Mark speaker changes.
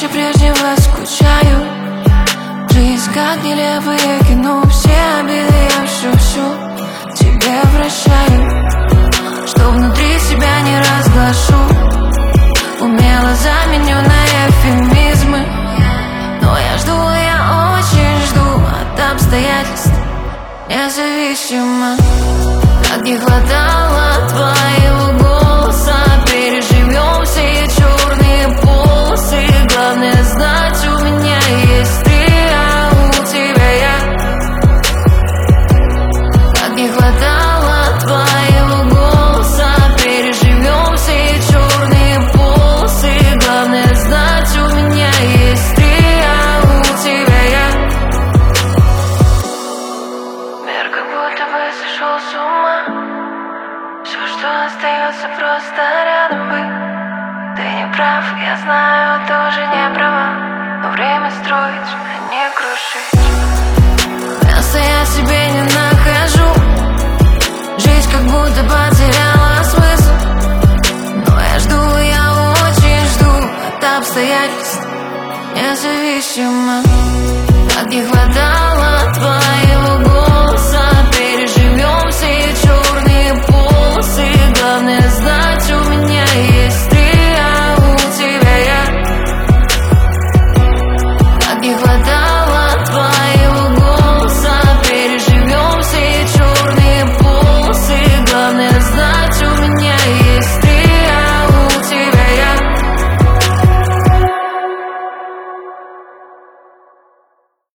Speaker 1: пуще прежнего скучаю. Жизнь как нелепое кино, все обиды я всю тебе прощаю. Что внутри себя не разглашу, умело заменю на эвфемизмы. Но я жду, я очень жду от обстоятельств независимо. Как не хватало твоего голоса, переживем все черные полосы. Главное знать, у меня есть ты, а у тебя я. Как не хватало твоего голоса, переживем все черные полосы. Главное знать, у меня есть ты, а у тебя я. Мир как будто бы сошел с ума. Все, что остается, просто рядом быть. Ты не прав, я знаю, тоже не права. Но время строить, а не крушить. Места я себе не нахожу. Жизнь как будто потеряла смысл. Но я жду, я очень жду от обстоятельств независимо. Как не хватало твоего голоса,